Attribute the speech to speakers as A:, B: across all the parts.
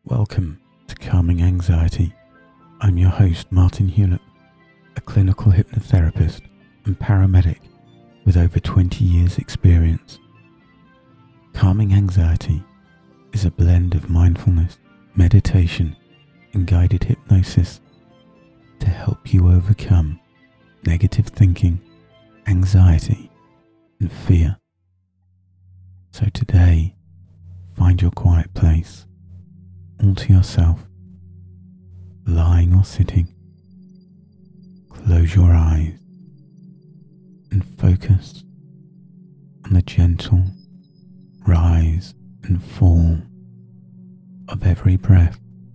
A: Welcome to Calming Anxiety. I'm your host, Martin Hewlett, a clinical hypnotherapist and paramedic with over 20 years' experience. Calming Anxiety is a blend of mindfulness, meditation, and guided hypnosis to help you overcome negative thinking, anxiety, and fear. So today, find your quiet place, all to yourself, lying or sitting. Close your eyes and focus on the gentle rise and fall of every breath,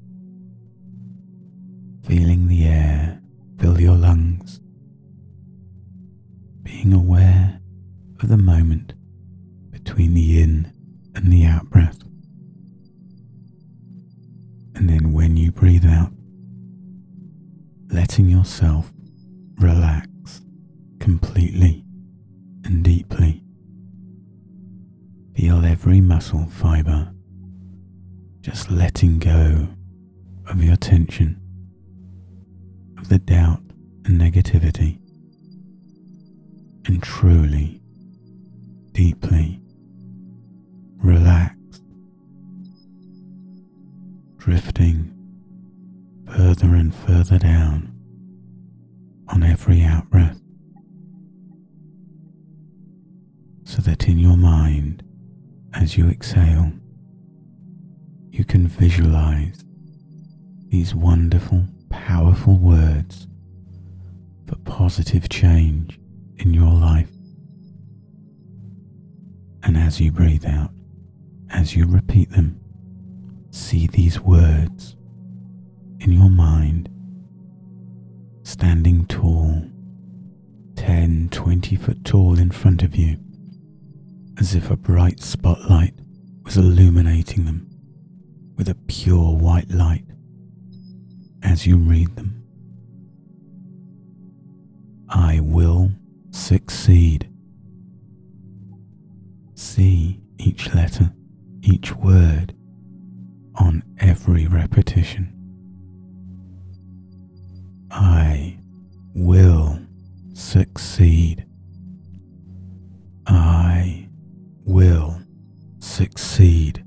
A: feeling the air fill your lungs, being aware of the moment between the in and the out breath. And then when you breathe out, letting yourself relax completely and deeply. Feel every muscle fiber just letting go of your tension, of the doubt and negativity, and truly, deeply relaxed, drifting further and further down on every out-breath, so that in your mind, as you exhale, you can visualize these wonderful, powerful words for positive change in your life. And as you breathe out, as you repeat them, see these words in your mind standing tall, 10, 20 foot tall in front of you, as if a bright spotlight was illuminating them with a pure white light as you read them. I will succeed. See each letter, each word on every repetition. I will succeed. I will succeed.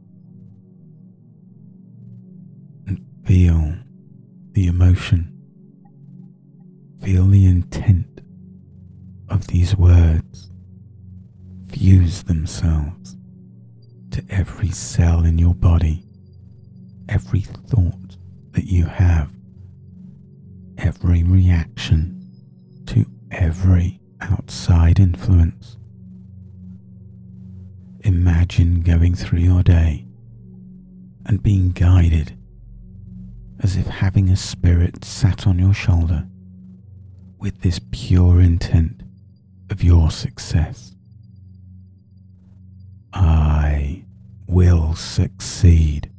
A: And feel the emotion, feel the intent of these words fuse themselves to every cell in your body, every thought that you have, every reaction to every outside influence. Imagine going through your day and being guided as if having a spirit sat on your shoulder with this pure intent of your success. I will succeed.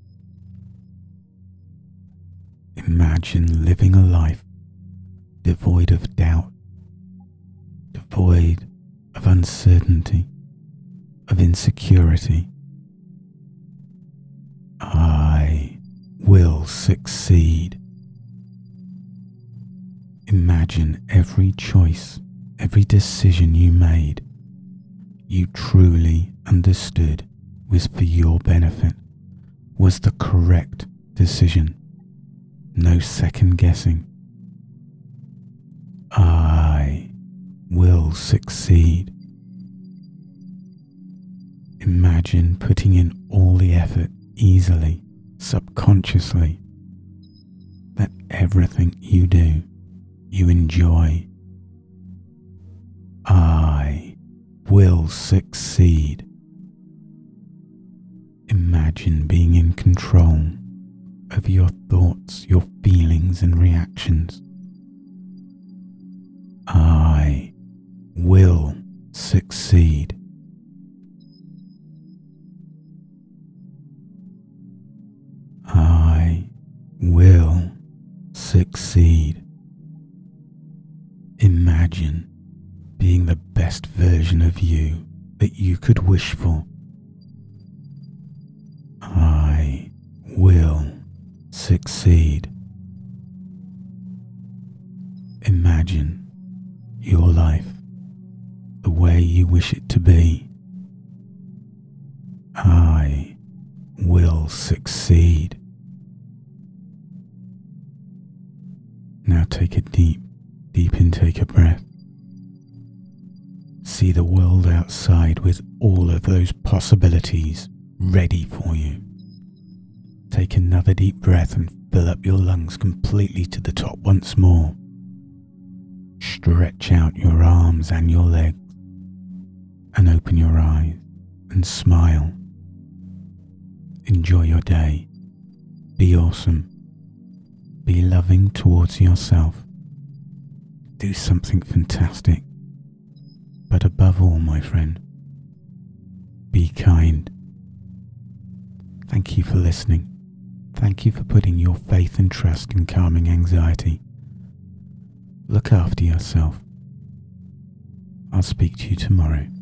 A: Imagine living a life devoid of doubt, devoid of uncertainty, of insecurity. I will succeed. Imagine every choice, every decision you made, you truly understood was for your benefit, was the correct decision. No second guessing. I will succeed. Imagine putting in all the effort easily, subconsciously, that everything you do, you enjoy. I will succeed. Imagine being in control of your thoughts, your feelings and reactions. I will succeed. I will succeed. Imagine being the best version of you that you could wish for. I will succeed. Imagine your life the way you wish it to be. I will succeed. Now take a deep intake of breath. See the world outside with all of those possibilities ready for you. Take another deep breath and fill up your lungs completely to the top once more. Stretch out your arms and your legs and open your eyes and smile. Enjoy your day. Be awesome. Be loving towards yourself. Do something fantastic. But above all, my friend, be kind. Thank you for listening. Thank you for putting your faith and trust in calming anxiety. Look after yourself. I'll speak to you tomorrow.